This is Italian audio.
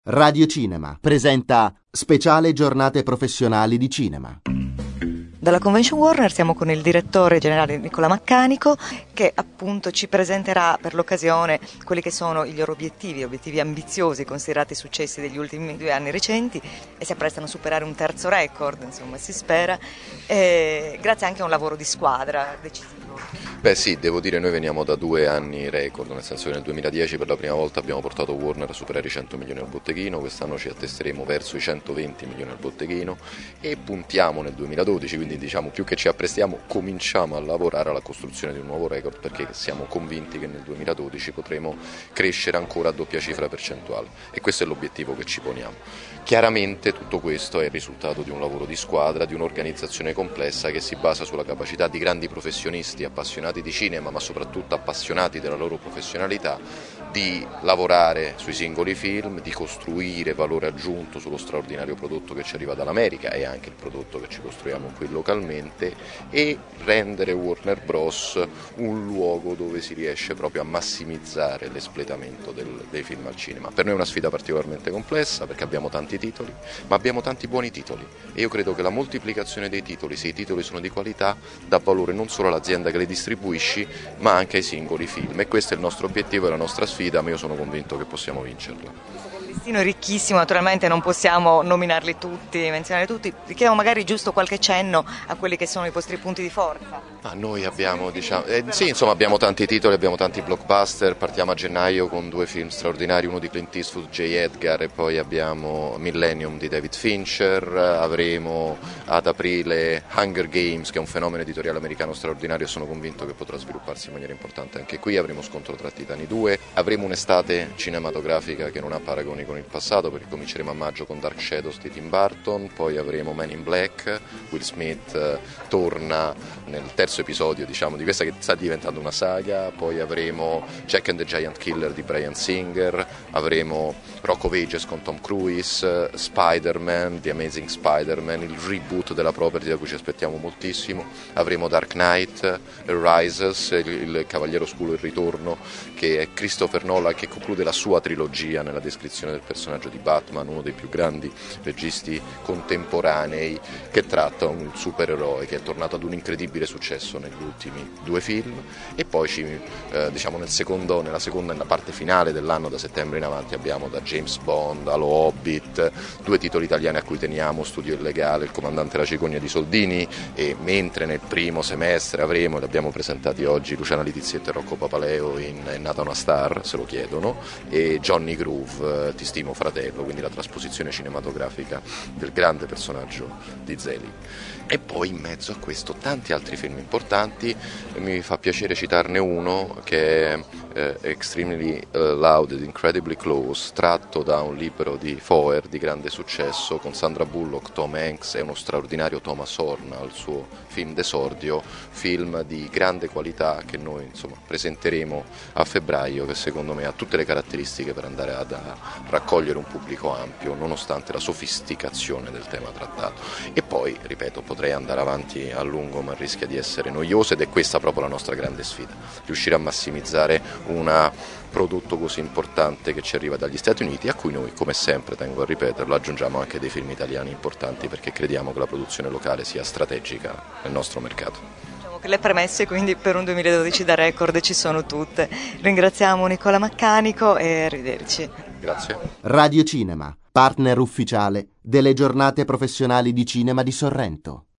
Radio Cinema presenta Speciale Giornate Professionali di Cinema. Dalla Convention Warner siamo con il direttore generale Nicola Maccanico, che appunto ci presenterà per l'occasione quelli che sono i loro obiettivi ambiziosi considerati successi degli ultimi 2 anni recenti, e si apprestano a superare un terzo record, insomma si spera, grazie anche a un lavoro di squadra decisivo. Beh sì, devo dire, noi veniamo da 2 anni record, nel senso che nel 2010 per la prima volta abbiamo portato Warner a superare i 100 milioni al botteghino, quest'anno ci attesteremo verso i 120 milioni al botteghino e puntiamo nel 2012, quindi diciamo più che ci apprestiamo cominciamo a lavorare alla costruzione di un nuovo record, perché siamo convinti che nel 2012 potremo crescere ancora a doppia cifra percentuale e questo è l'obiettivo che ci poniamo. Chiaramente tutto questo è il risultato di un lavoro di squadra, di un'organizzazione complessa che si basa sulla capacità di grandi professionisti appassionati di cinema, ma soprattutto appassionati della loro professionalità, di lavorare sui singoli film, di costruire valore aggiunto sullo straordinario prodotto che ci arriva dall'America e anche il prodotto che ci costruiamo qui localmente, e rendere Warner Bros. Un luogo dove si riesce proprio a massimizzare l'espletamento dei film al cinema. Per noi è una sfida particolarmente complessa perché abbiamo tanti titoli, ma abbiamo tanti buoni titoli e io credo che la moltiplicazione dei titoli, se i titoli sono di qualità, dà valore non solo all'azienda che li distribuisci, ma anche ai singoli film, e questo è il nostro obiettivo e la nostra sfida, ma io sono convinto che possiamo vincerla. Il listino è ricchissimo, naturalmente non possiamo nominarli tutti, menzionare tutti, chiediamo magari giusto qualche cenno a quelli che sono i vostri punti di forza. Noi abbiamo, abbiamo tanti titoli, abbiamo tanti blockbuster, partiamo a gennaio con 2 film straordinari, uno di Clint Eastwood, J. Edgar, e poi abbiamo Millennium di David Fincher, avremo ad aprile Hunger Games, che è un fenomeno editoriale americano straordinario e sono convinto che potrà svilupparsi in maniera importante anche qui, avremo Scontro tra Titani 2, avremo un'estate cinematografica che non ha paragoni con il passato perché cominceremo a maggio con Dark Shadows di Tim Burton, poi avremo Men in Black, Will Smith torna nel terzo episodio di questa che sta diventando una saga, poi avremo Jack and the Giant Killer di Bryan Singer, avremo Rock of Ages con Tom Cruise, Spider-Man, The Amazing Spider-Man, il reboot della property da cui ci aspettiamo moltissimo, avremo Dark Knight Rises, il Cavaliere Oscuro, il ritorno, che è Christopher Nolan che conclude la sua trilogia nella descrizione del personaggio di Batman, uno dei più grandi registi contemporanei, che tratta un supereroe che è tornato ad un incredibile successo negli ultimi 2 film, e poi nella parte finale dell'anno, da settembre in avanti, abbiamo da James Bond allo Hobbit 2 titoli italiani a cui teniamo, Studio Illegale, Il Comandante la Cicogna di Soldini, e mentre nel primo semestre avremo, li abbiamo presentati oggi, Luciana Litizietto e Rocco Papaleo in È nata una star, se lo chiedono, e Johnny Groove, Ti stimo fratello, quindi la trasposizione cinematografica del grande personaggio di Zelig. E poi in mezzo a questo tanti altri film importanti, mi fa piacere citarne uno che è Extremely Loud and Incredibly Close, tratto da un libro di Foer di grande successo con Sandra Bullock, Tom Hanks e uno straordinario Thomas Horn al suo film d'esordio, film di grande qualità che noi presenteremo a febbraio, che secondo me ha tutte le caratteristiche per andare a raccogliere un pubblico ampio nonostante la sofisticazione del tema trattato. E poi, ripeto, potrei andare avanti a lungo ma rischia di essere noioso, ed è questa proprio la nostra grande sfida, riuscire a massimizzare un prodotto così importante che ci arriva dagli Stati Uniti, a cui noi, come sempre tengo a ripeterlo, aggiungiamo anche dei film italiani importanti perché crediamo che la produzione locale sia strategica nel nostro mercato. Diciamo che le premesse quindi per un 2012 da record ci sono tutte. Ringraziamo Nicola Maccanico e arrivederci. Grazie. Radio Cinema, partner ufficiale delle Giornate Professionali di Cinema di Sorrento.